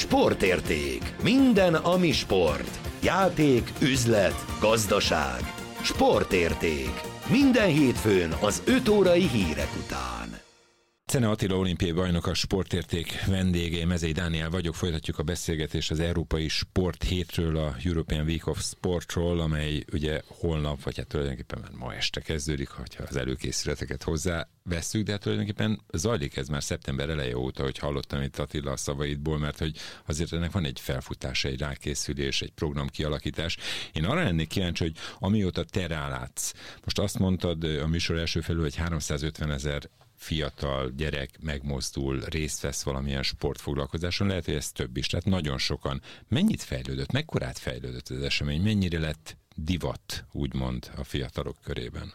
Sportérték. Minden, ami sport. Játék, üzlet, gazdaság. Sportérték. Minden hétfőn az 5 órai hírek után. Czene Attila olimpiai bajnok, a Sportérték vendége, Mezei Dániel vagyok, folytatjuk a beszélgetést az Európai Sport Hétről, a European Week of Sportról, amely ugye holnap, vagy hát tulajdonképpen már ma este kezdődik, ha az előkészületeket hozzá vesszük, de hát tulajdonképpen zajlik ez már szeptember eleje óta, hogy hallottam itt Attila szavaidból, mert hogy azért ennek van egy felfutása, egy rákészülés, egy programkialakítás. Én arra lennék kíváncsi, hogy amióta te rálátsz, most azt mondtad a műsor első felül, hogy 350 000 fiatal gyerek megmozdul, részt vesz valamilyen sportfoglalkozáson, lehet, hogy ez több is, tehát nagyon sokan. Mennyit fejlődött, mekkorát fejlődött az esemény, mennyire lett divat, úgymond, a fiatalok körében?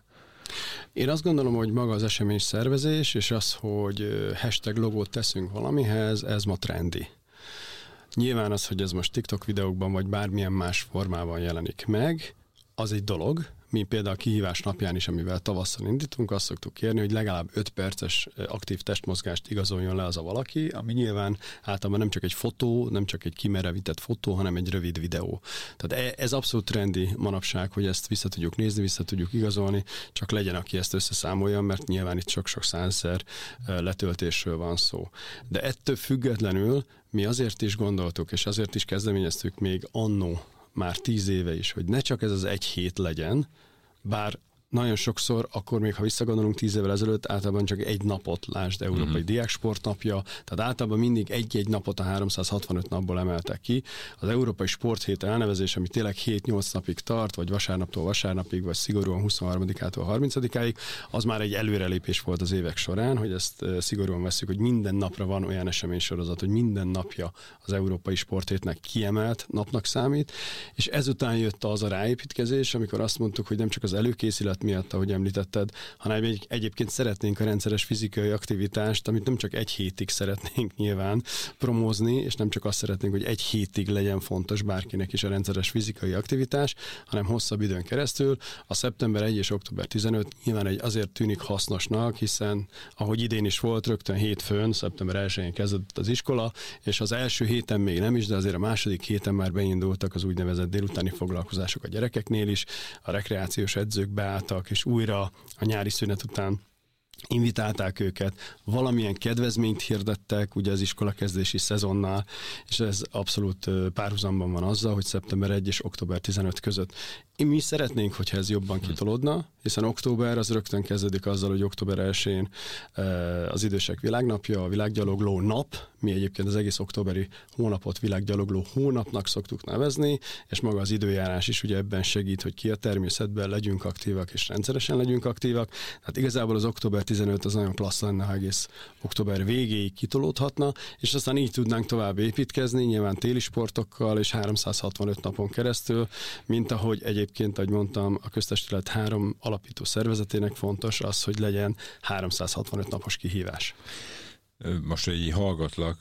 Én azt gondolom, hogy maga az esemény szervezés, és az, hogy hashtag logót teszünk valamihez, ez ma trendi. Nyilván az, hogy ez most TikTok videókban, vagy bármilyen más formában jelenik meg, az egy dolog. Mi például a kihívás napján is, amivel tavasszal indítunk, azt szoktuk kérni, hogy legalább 5 perces aktív testmozgást igazoljon le az a valaki, ami nyilván általában nem csak egy fotó, nem csak egy kimerevített fotó, hanem egy rövid videó. Tehát ez abszolút trendi manapság, hogy ezt vissza tudjuk nézni, vissza tudjuk igazolni, csak legyen, aki ezt összeszámolja, mert nyilván itt sok-sok százezer letöltésről van szó. De ettől függetlenül mi azért is gondoltuk, és azért is kezdeményeztük még annó, már 10 éve is, hogy ne csak ez az egy hét legyen, bár nagyon sokszor, akkor még ha visszagondolunk 10 évvel ezelőtt, általában csak egy napot, lásd Európai Diáksportnapja, tehát általában mindig egy-egy napot a 365 napból emeltek ki. Az Európai Sporthét elnevezés, ami tényleg 7-8 napig tart, vagy vasárnaptól vasárnapig, vagy szigorúan 23-ától 30-áig, az már egy előrelépés volt az évek során, hogy ezt szigorúan vesszük, hogy minden napra van olyan eseménysorozat, hogy minden napja az Európai Sporthétnek kiemelt napnak számít, és ezután jött az a ráépítkezés, amikor azt mondtuk, hogy nem csak az előkészület miatt, ahogy említetted, hanem egyébként szeretnénk a rendszeres fizikai aktivitást, amit nem csak egy hétig szeretnénk nyilván promózni, és nem csak azt szeretnénk, hogy egy hétig legyen fontos bárkinek is a rendszeres fizikai aktivitás, hanem hosszabb időn keresztül. A szeptember 1 és október 15 nyilván azért tűnik hasznosnak, hiszen ahogy idén is volt, rögtön hétfőn, szeptember 1-én kezdődött az iskola, és az első héten még nem is, de azért a második héten már beindultak az úgynevezett délutáni foglalkozások a gyerekeknél is, a rekreációs edzők beálltak, és újra a nyári szünet után invitálták őket, valamilyen kedvezményt hirdettek ugye az iskolakezdési szezonnal, és ez abszolút párhuzamban van azzal, hogy szeptember 1 és október 15 között. Mi szeretnénk, hogyha ez jobban kitolódna, hiszen október az rögtön kezdődik azzal, hogy október 1-én az idősek világnapja, a világgyalogló nap, mi egyébként az egész októberi hónapot világgyalogló hónapnak szoktuk nevezni, és maga az időjárás is ugye ebben segít, hogy ki a természetben legyünk aktívak, és rendszeresen legyünk aktívak. Tehát igazából az október 15 az nagyon klassz lenne, ha egész október végéig kitolódhatna, és aztán így tudnánk tovább építkezni, nyilván téli sportokkal és 365 napon keresztül, mint ahogy egyébként, ahogy mondtam, a köztestület 3 alapító szervezetének fontos az, hogy legyen 365 napos kihívás. Most, hogy így hallgatlak,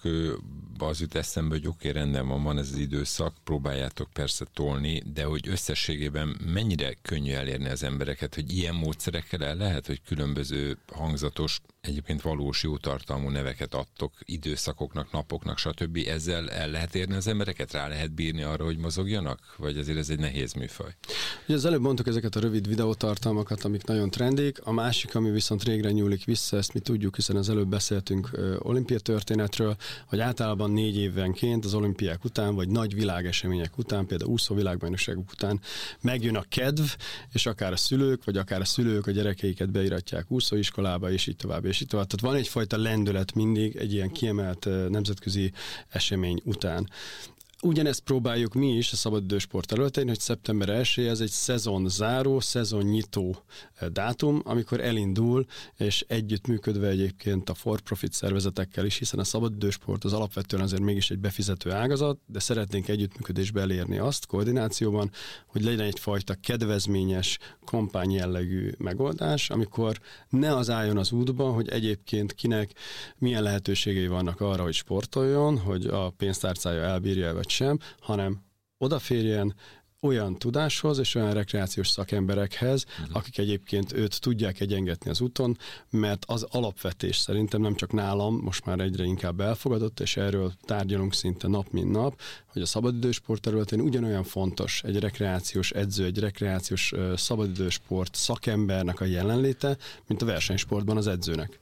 az jut eszembe, hogy oké, rendben van ez az időszak, próbáljátok persze tolni, de hogy összességében mennyire könnyű elérni az embereket, hogy ilyen módszerekkel el lehet, hogy különböző hangzatos, egyébként valós jó tartalmú neveket adtok időszakoknak, napoknak, stb. Ezzel el lehet érni az embereket? Rá lehet bírni arra, hogy mozogjanak? Vagy azért ez egy nehéz műfaj? Ugye az előbb mondtuk ezeket a rövid videótartalmakat, amik nagyon trendik. A másik, ami viszont régre nyúlik vissza, ezt mi tudjuk, hiszen az előbb beszéltünk olimpia történetről, hogy általában 4 évenként az olimpiák után, vagy nagy világesemények után, például úszó világbajnokságok után megjön a kedv, és akár a szülők, vagy akár a szülők a gyerekeiket beiratják úszóiskolába, és így tovább, és így tovább. Tehát van egyfajta lendület mindig egy ilyen kiemelt nemzetközi esemény után. Ugyanezt próbáljuk mi is a szabadidősport területén, hogy szeptember 1 ez egy szezonzáró, szezonnyitó dátum, amikor elindul, és együttműködve egyébként a for-profit szervezetekkel is, hiszen a szabadidősport az alapvetően azért mégis egy befizető ágazat, de szeretnénk együttműködésbe elérni azt, koordinációban, hogy legyen egyfajta kedvezményes kampány jellegű megoldás, amikor ne az álljon az útba, hogy egyébként kinek milyen lehetőségei vannak arra, hogy sportoljon, hogy a pénztárcája elbírja vagy sem, hanem odaférjen, olyan tudáshoz és olyan rekreációs szakemberekhez, akik egyébként őt tudják egyengetni az úton, mert az alapvetés szerintem nem csak nálam, most már egyre inkább elfogadott, és erről tárgyalunk szinte nap, mint nap, hogy a szabadidősport területén ugyanolyan fontos egy rekreációs edző, egy rekreációs szabadidősport szakembernek a jelenléte, mint a versenysportban az edzőnek.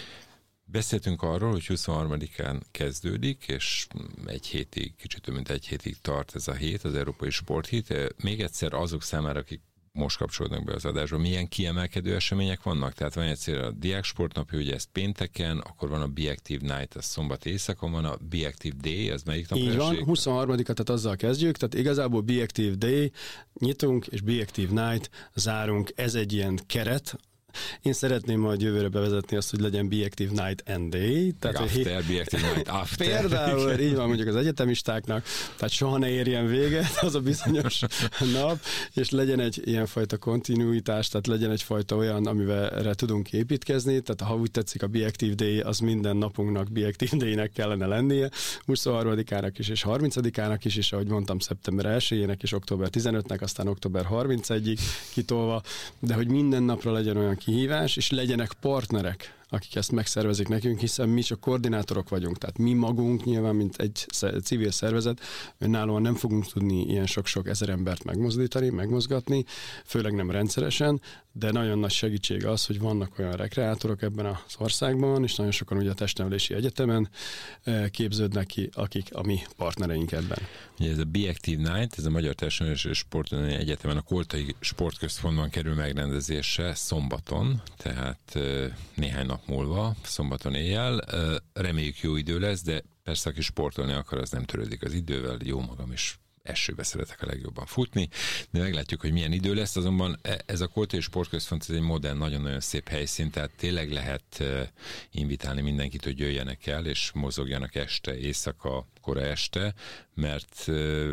Beszéltünk arról, hogy 23-án kezdődik, és kicsit több mint egy hétig tart ez a hét, az Európai Sporthét. Még egyszer azok számára, akik most kapcsolódnak be az adásba, milyen kiemelkedő események vannak? Tehát van egyszer a Diák Sportnapja, ugye ez pénteken, akkor van a Be Active Night, az szombat éjszakon van, a Be Active Day, az melyik napra esik? Így van, 23-at, tehát azzal kezdjük, tehát igazából Be Active Day nyitunk, és Be Active Night zárunk, ez egy ilyen keret. Én szeretném majd jövőre bevezetni azt, hogy legyen Be Active Night and Day. Tehát after, Be Active Night after. Például így van mondjuk az egyetemistáknak, tehát soha ne érjen véget az a bizonyos nap, és legyen egy ilyenfajta kontinuitás, tehát legyen egyfajta olyan, amivel tudunk építkezni, tehát ha úgy tetszik, a Be Active Day az minden napunknak Be Active Day-nek kellene lennie, 23-ának is és 30-ának is, és ahogy mondtam, szeptember 1-ének és október 15-nek, aztán október 31-ig kitolva, de hogy minden napra legyen olyan kihívás, és legyenek partnerek, akik ezt megszervezik nekünk, hiszen mi csak koordinátorok vagyunk, tehát mi magunk nyilván, mint egy civil szervezet, önállóan nem fogunk tudni ilyen sok-sok ezer embert megmozdítani, megmozgatni, főleg nem rendszeresen, de nagyon nagy segítség az, hogy vannak olyan rekreátorok ebben az országban, és nagyon sokan ugye a Testnevelési Egyetemen képződnek ki, akik a mi partnereink ebben. Ugye ez a Be Active Night, ez a Magyar Testnevelési Sportudományi Egyetemen a Koltai Sportközpontban kerül megrendezésre szombaton, tehát néhány nap múlva, szombaton éjjel. Reméljük jó idő lesz, de persze aki sportolni akar, az nem törődik az idővel, jó magam is esőbe szeretek a legjobban futni, de meglátjuk, hogy milyen idő lesz, azonban ez a Koltai Sportközpont ez egy modern, nagyon-nagyon szép helyszín, tehát tényleg lehet invitálni mindenkit, hogy jöjjenek el, és mozogjanak este, éjszaka, kora este, mert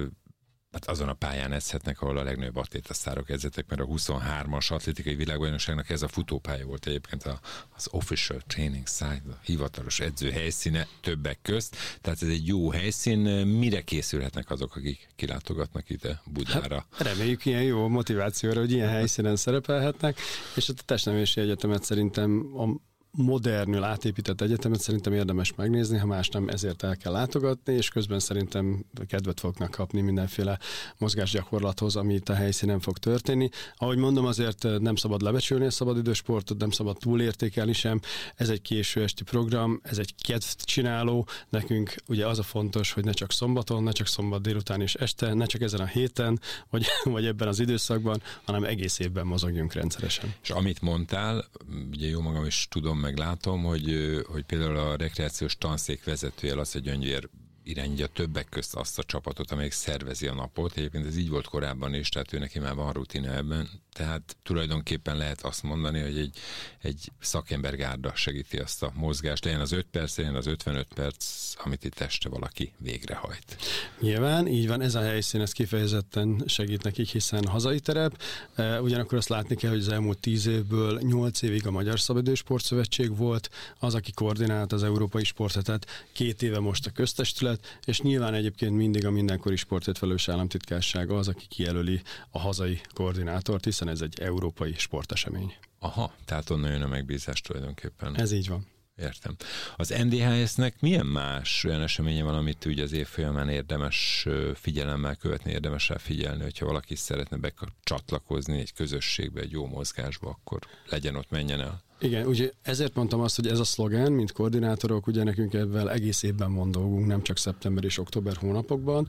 hát azon a pályán edzhetnek, ahol a legnagyobb atlétasztárok edzettek, mert a 23-as atlétikai világbajnokságnak ez a futópálya volt egyébként az official training site, a hivatalos edző helyszíne többek közt. Tehát ez egy jó helyszín. Mire készülhetnek azok, akik kilátogatnak ide Budára? Hát, reméljük ilyen jó motivációra, hogy ilyen helyszínen szerepelhetnek, és a Testnevelési Egyetemet szerintem modernül átépített egyetemet szerintem érdemes megnézni, ha más nem, ezért el kell látogatni, és közben szerintem kedvet fognak kapni mindenféle mozgásgyakorlathoz, ami itt a helyszínen fog történni. Ahogy mondom, azért nem szabad lebecsülni a szabadidősportot, nem szabad túlértékelni sem. Ez egy késő esti program, ez egy kedvcsináló. Nekünk ugye az a fontos, hogy ne csak szombaton, ne csak szombat délután és este, ne csak ezen a héten, vagy ebben az időszakban, hanem egész évben mozogjunk rendszeresen. És amit mondtál, ugye jó magam is tudom, meg látom, hogy például a rekreációs tanszék vezetője Laci Gyöngyvér irányítja többek közt azt a csapatot, amelyik szervezi a napot. Egyébként ez így volt korábban is, tehát ő neki már van rutina ebben. Tehát tulajdonképpen lehet azt mondani, hogy egy szakembergárda segíti azt a mozgást. Legyen az 5 perc, legyen az 55 perc, amit itt este valaki végrehajt. Nyilván, így van, ez a helyszín, ez kifejezetten segít nekik, hiszen hazai terep. Ugyanakkor azt látni kell, hogy az elmúlt 10 évből 8 évig a Magyar Szabadidősportszövetség volt az, aki koordinált az Európai Sporthetet, 2 éve most a köztestület, és nyilván egyébként mindig a mindenkori sportért felelős államtitkársága az, aki kijelöli a hazai koordinátort, hiszen ez egy európai sportesemény. Aha, tehát onnan jön a megbízás tulajdonképpen. Ez így van. Értem. Az NDHS-nek milyen más olyan eseménye van, amit ugye az év folyamán érdemes figyelemmel követni, érdemes rá figyelni, hogyha valaki szeretne becsatlakozni egy közösségbe, egy jó mozgásba, akkor legyen ott, menjen el. Igen, ugye ezért mondtam azt, hogy ez a szlogen, mint koordinátorok, ugye nekünk ebben egész évben van dolgunk, nem csak szeptember és október hónapokban.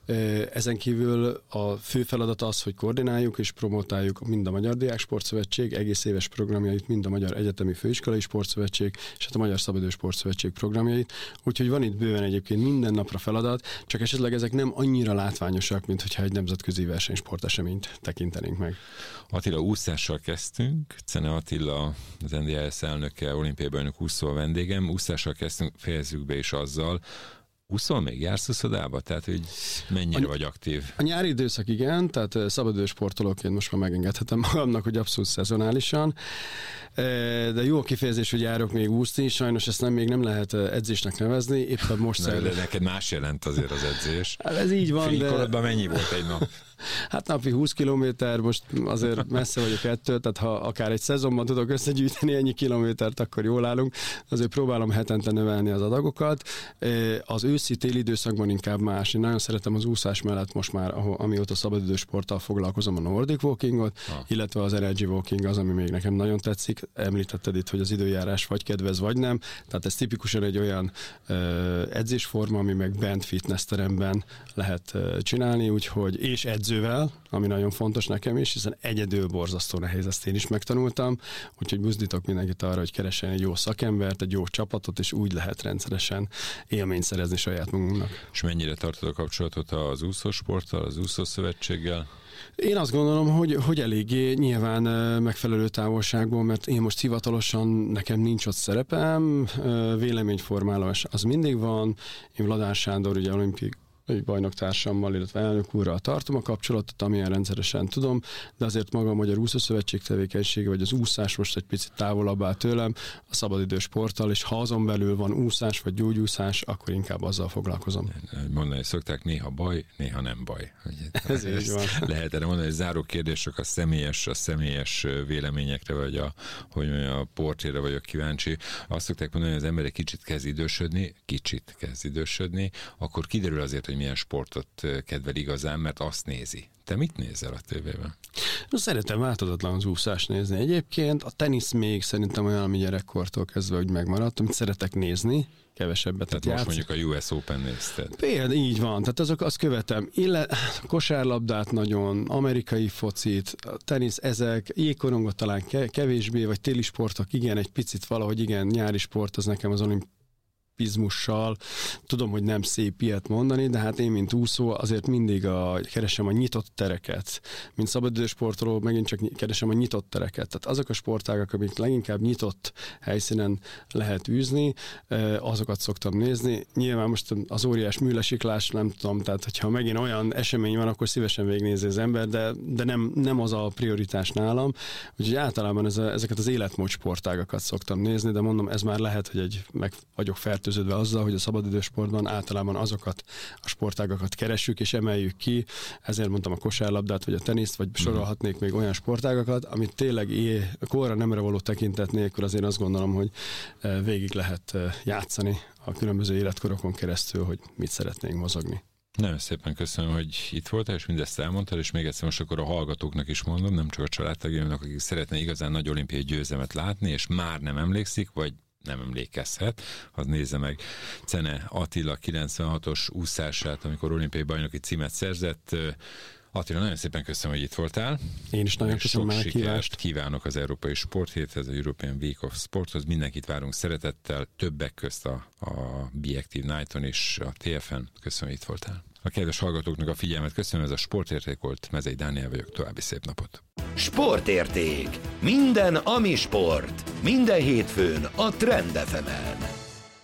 Ezen kívül a fő feladat az, hogy koordináljuk és promotáljuk mind a Magyar Diák Sportszövetség egész éves programjait, mind a Magyar Egyetemi Főiskolai Sportszövetség és hát a Magyar Szabadidős Sportszövetség programjait. Úgyhogy van itt bőven egyébként minden napra feladat, csak esetleg ezek nem annyira látványosak, mint hogyha egy nemzetközi versenysporteseményt tekintenénk meg. Attila, úszással kezdtünk, Czene Attila, az NDHS elnöke, olimpiai bajnok úszó a vendégem. Úszással kezdtünk, fejezzük be is azzal. Úszol még? Jársz úszodába? Tehát, hogy mennyire vagy aktív? A nyári időszak igen, tehát szabadidős sportolóként most már megengedhetem magamnak, hogy abszolút szezonálisan. De jó a kifejezés, hogy járok még úszni, sajnos ezt még nem lehet edzésnek nevezni, éppen most de neked más jelent azért az edzés. Hát ez így van, Fénykorodban mennyi volt egy nap? Hát napi 20 kilométer, most azért messze vagyok ettől, tehát ha akár egy szezonban tudok összegyűjteni ennyi kilométert, akkor jól állunk. Azért próbálom hetente növelni az adagokat. Az őszi-téli időszakban inkább más. Én nagyon szeretem az úszás mellett most már, amióta szabadidősporttal foglalkozom, a Nordic Walkingot, illetve az Energy Walking az, ami még nekem nagyon tetszik. Említetted itt, hogy az időjárás vagy kedvez, vagy nem. Tehát ez tipikusan egy olyan edzésforma, ami meg bent fitness teremben lehet csinálni, úgyhogy, és edzővel, ami nagyon fontos nekem is, hiszen egyedül borzasztó nehéz, ezt én is megtanultam, úgyhogy buzdítok mindenkit arra, hogy keressen egy jó szakembert, egy jó csapatot, és úgy lehet rendszeresen élményt szerezni saját magunknak. És mennyire tartod a kapcsolatot az úszósporttal, az úszószövetséggel? Én azt gondolom, hogy eléggé nyilván megfelelő távolságból, mert én most hivatalosan nekem nincs ott szerepem, véleményformálás az mindig van. Én Vladár Sándor, ugye olimpiai bajnoktársammal, illetve elnök úrral tartom a kapcsolatot, amilyen rendszeresen tudom, de azért maga a Magyar Úszószövetség tevékenysége, vagy az úszás most egy picit távolabb áll tőlem, a szabadidős sporttal, és ha azon belül van úszás vagy gyógyúszás, akkor inkább azzal foglalkozom. Mondani szokták, néha baj, néha nem baj. Ez így van. Lehet erre mondani, hogy záró kérdések a személyes véleményekre, vagy a portréra vagyok kíváncsi. Azt szokták mondani, hogy az ember egy kicsit kezd idősödni, akkor kiderül azért, hogy milyen sportot kedvel igazán, mert azt nézi. Te mit nézel a tévében? Szeretem változatlan az úszást nézni. Egyébként a tenisz még szerintem olyan, ami gyerekkortól kezdve úgy megmaradt, amit szeretek nézni, kevesebbet tehát most mondjuk a US Open nézted. Például így van, tehát azt követem. Kosárlabdát nagyon, amerikai focit, tenisz, ezek, jégkorongot talán kevésbé, vagy téli sportok, igen, egy picit valahogy igen, nyári sport az nekem az olimpizmussal. Tudom, hogy nem szép ilyet mondani, de hát én, mint úszó, azért mindig keresem a nyitott tereket. Mint szabadidősportoló megint csak keresem a nyitott tereket. Tehát azok a sportágak, amik leginkább nyitott helyszínen lehet űzni, azokat szoktam nézni. Nyilván most az óriás műlesiklás, nem tudom, tehát hogyha megint olyan esemény van, akkor szívesen végignézi az ember, de nem az a prioritás nálam. Úgyhogy általában ezeket az életmód sportágakat szoktam nézni, de mondom, ez már lehet, hogy meg vagyok fertőződve azzal, hogy a szabadidősportban általában azokat a sportágakat keressük és emeljük ki. Ezért mondtam a kosárlabdát, vagy a teniszt, vagy sorolhatnék még olyan sportágakat, amit tényleg korra nemre való tekintet nélkül azért azt gondolom, hogy végig lehet játszani a különböző életkorokon keresztül, hogy mit szeretnénk mozogni. Nagyon szépen köszönöm, hogy itt voltál, és mindezt elmondtad, és még egyszer most akkor a hallgatóknak is mondom, nem csak a családtagjaimnak, akik szeretne igazán nagy olimpiai győzelmet látni, és már nem emlékszik, vagy nem emlékezhet, az nézze meg Czene Attila 96-os úszását, amikor olimpiai bajnoki címet szerzett. Attila, nagyon szépen köszönöm, hogy itt voltál. Én is nagyon köszönöm a meghívást. Kívánok az Európai Sporthéthez, az European Week of Sporthoz. Mindenkit várunk szeretettel, többek közt a Be Active Night-on és a TFN. Köszönöm, hogy itt voltál. A kedves hallgatóknak a figyelmet köszönöm, ez a Sportérték volt. Mezei Dániel vagyok, további szép napot. Sportérték. Minden, ami sport. Minden hétfőn a Trend FM-en.